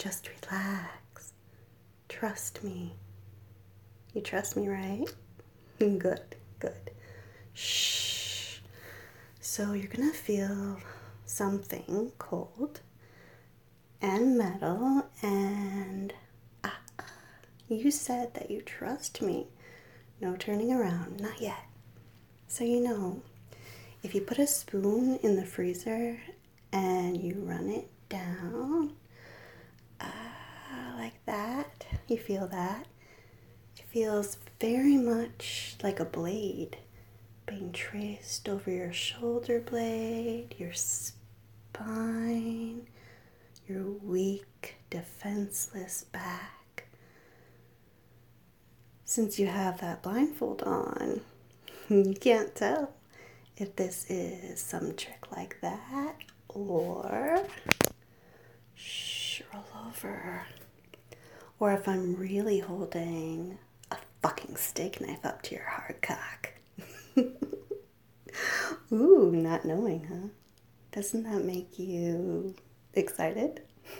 Just relax. Trust me. You trust me, right? Good, good. Shh. So you're gonna feel something cold and metal, and you said that you trust me. No turning around, not yet. So if you put a spoon in the freezer and you run it down like that, you feel that? It feels very much like a blade being traced over your shoulder blade, your spine, your weak, defenseless back. Since you have that blindfold on, you can't tell if this is some trick like that or roll over. Or if I'm really holding a fucking steak knife up to your hard cock. Ooh, not knowing, huh? Doesn't that make you excited?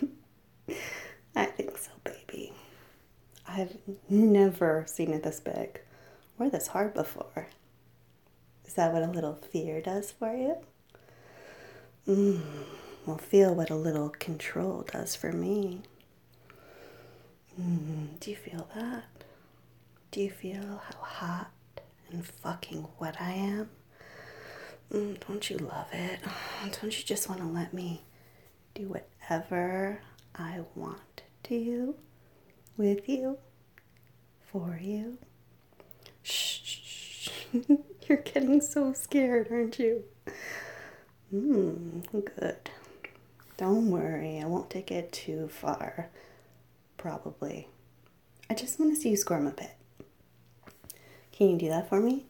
I think so, baby. I've never seen it this big or this hard before. Is that what a little fear does for you? Well, feel what a little control does for me. Do you feel that? Do you feel how hot and fucking wet I am? Don't you love it? Don't you just want to let me do whatever I want to you, with you, for you? Shh. You're getting so scared, aren't you? Good. Don't worry, I won't take it too far. Probably. I just want to see you squirm a bit. Can you do that for me?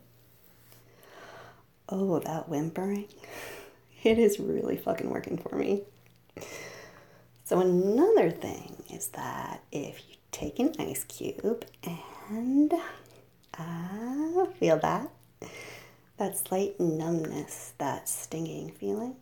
Oh, that whimpering. It is really fucking working for me. So another thing is that if you take an ice cube and feel that slight numbness, that stinging feeling,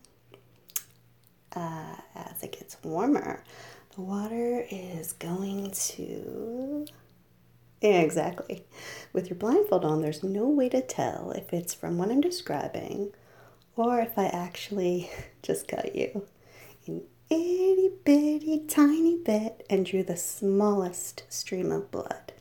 as it gets warmer, the water is going to... Yeah, exactly. With your blindfold on, there's no way to tell if it's from what I'm describing or if I actually just cut you an itty bitty tiny bit and drew the smallest stream of blood.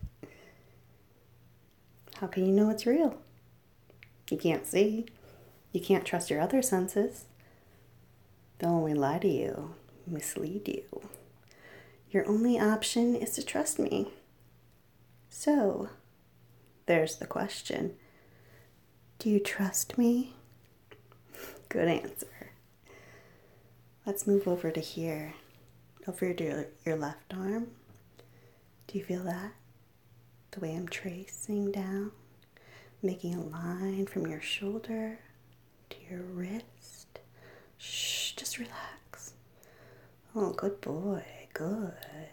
How can you know it's real? You can't see. You can't trust your other senses. They'll only lie to you, mislead you. Your only option is to trust me. So, there's the question. Do you trust me? Good answer. Let's move over to here, over to your left arm. Do you feel that? The way I'm tracing down, making a line from your shoulder to your wrist. Shh, just relax. Oh, good boy, good.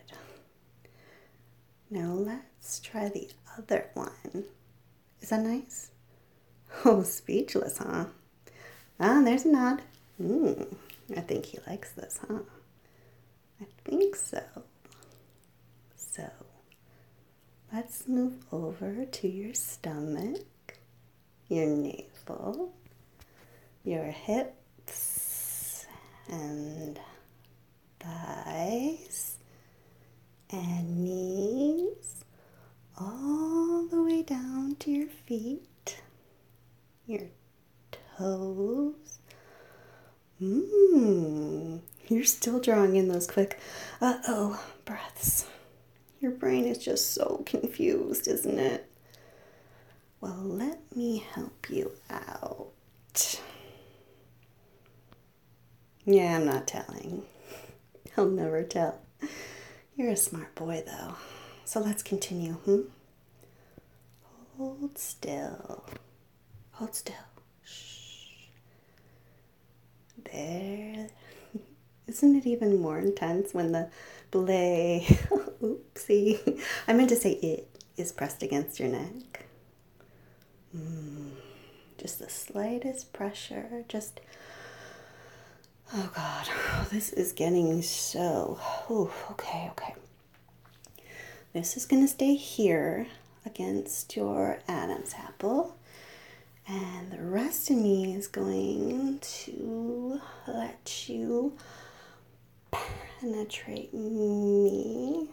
Now let's try the other one. Is that nice? Oh, speechless, huh? There's a nod. I think he likes this, huh? I think so. So, let's move over to your stomach, your navel, your hips, and thighs, and knees, all the way down to your feet, your toes. You're still drawing in those quick breaths. Your brain is just so confused, isn't it? Well, let me help you out. Yeah, I'm not telling. I'll never tell. You're a smart boy, though. So let's continue, Hold still. Hold still. Shh. There. Isn't it even more intense when the belay, oopsie, I meant to say it, is pressed against your neck? Just the slightest pressure, just Oh God, this is getting so, okay. This is gonna stay here against your Adam's apple. And the rest of me is going to let you penetrate me.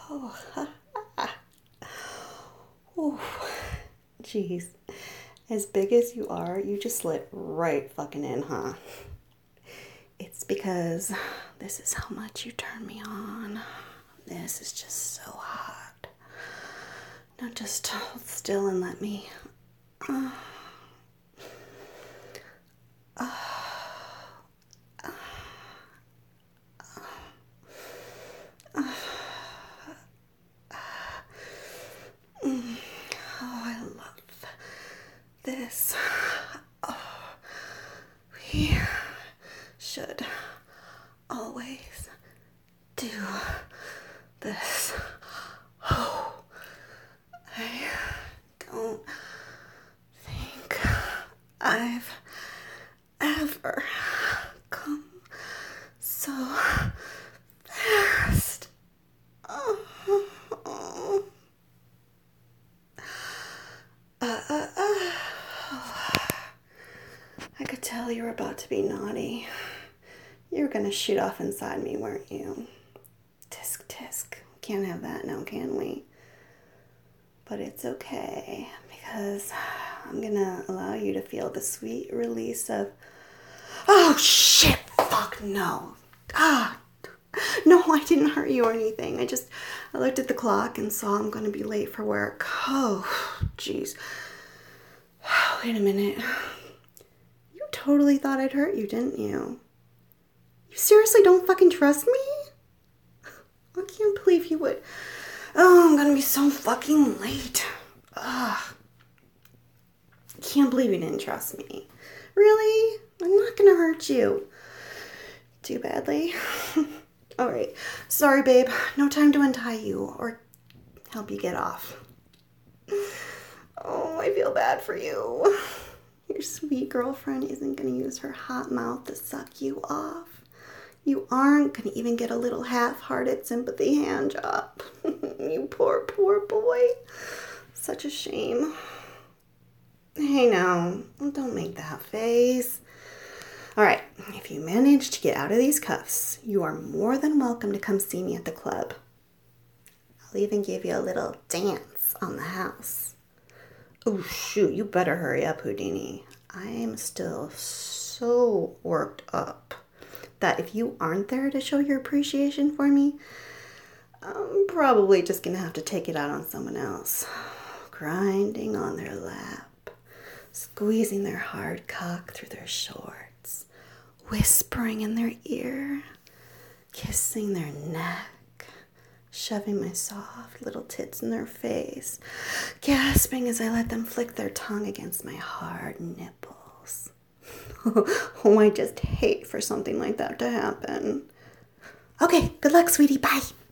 Oh, jeez. As big as you are, you just slid right fucking in, huh? It's because this is how much you turn me on. This is just so hot. Now just hold still and let me. I love this. We should always do this. I don't think I've ever come so fast. I could tell you were about to be naughty. You were gonna shoot off inside me, weren't you? Tisk tisk. Can't have that now, can we? But it's okay, because I'm gonna allow you to feel the sweet release of... Oh shit! Fuck no! No, I didn't hurt you or anything. I looked at the clock and saw I'm gonna be late for work. Oh, jeez. Wait a minute. You totally thought I'd hurt you, didn't you? You seriously don't fucking trust me? I can't believe you would. Oh, I'm gonna be so fucking late. Ugh. Can't believe you didn't trust me. Really? I'm not gonna hurt you too badly. Alright. Sorry, babe. No time to untie you or help you get off. Oh, I feel bad for you. Your sweet girlfriend isn't gonna use her hot mouth to suck you off. You aren't gonna even get a little half-hearted sympathy hand job. You poor boy. Such a shame. Hey now, don't make that face. Alright, if you manage to get out of these cuffs, you are more than welcome to come see me at the club. I'll even give you a little dance on the house. Oh shoot, you better hurry up, Houdini. I am still so worked up that if you aren't there to show your appreciation for me, I'm probably just gonna have to take it out on someone else. Grinding on their lap, squeezing their hard cock through their shorts, whispering in their ear, kissing their neck, shoving my soft little tits in their face, gasping as I let them flick their tongue against my hard nipples. Oh, I just hate for something like that to happen. Okay, good luck, sweetie. Bye.